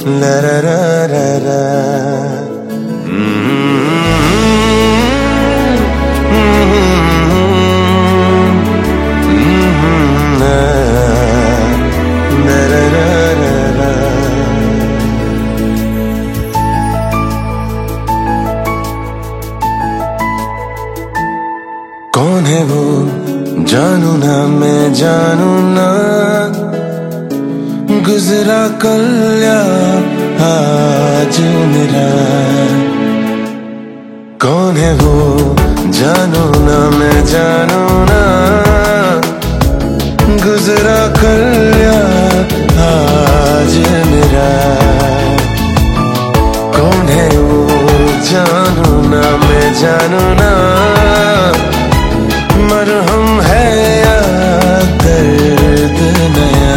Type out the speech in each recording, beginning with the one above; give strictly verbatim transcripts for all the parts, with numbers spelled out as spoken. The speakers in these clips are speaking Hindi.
La la la la la. कौन है वो जानू ना मैं जानू ना, गुजरा कल या आज मेरा। कौन है वो जानू ना मैं जानू ना, गुजरा कल या आज मेरा। कौन है वो जानू ना मैं जानू ना, मरहम है या दर्द नया।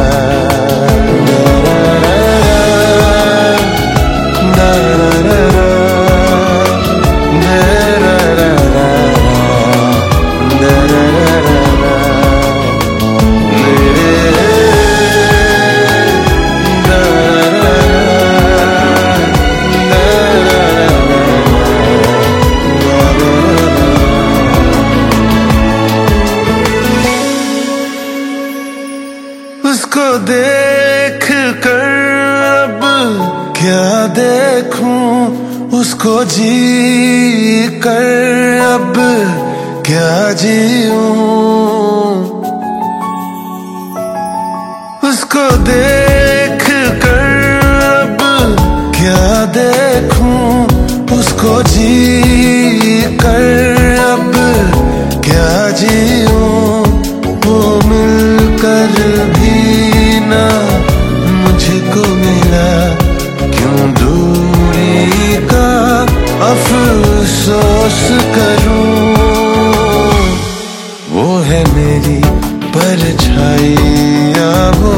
उसको देख कर अब क्या देखूं, उसको जी कर अब क्या जीऊं। उसको देख कर अब क्या देखूं, उसको जी कर अब क्या जीऊं। वो मिलकर भी ना मुझको मिला, क्यों दूरी का अफसोस करूं। वो है मेरी परछाइया, वो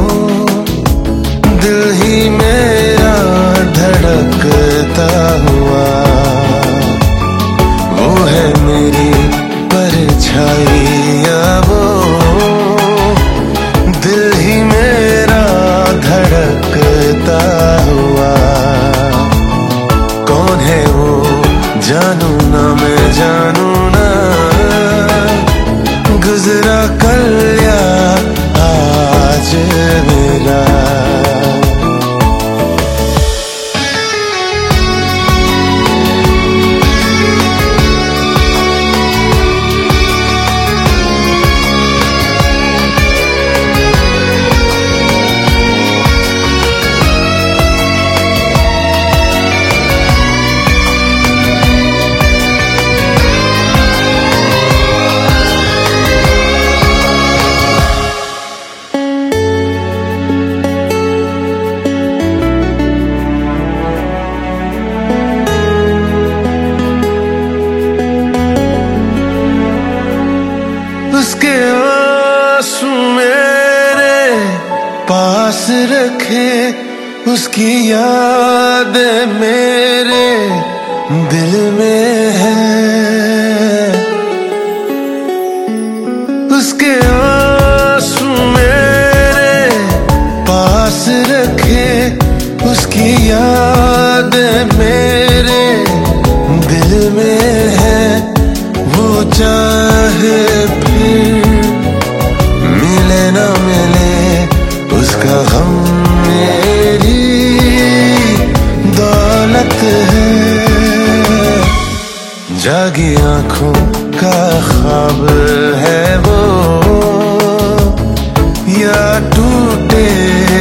दिल ही मेरा धड़कता हुआ। वो है मेरी परछाइया, वो दिल ही मेरा धड़कता हुआ। कौन है वो जानू ना मैं जानू ना, गुजरा कल या आज मेरा। उसके आंसू मेरे पास रखे, उसकी यादें मेरे दिल में है। उसके आंसू मेरे पास रखे, उसकी यादें मेरे दिल में है। वो चाहे फिर मिले ना मिले, उसका गम मेरी दौलत है। जागी आंखों का ख्वाब है वो, या टूटे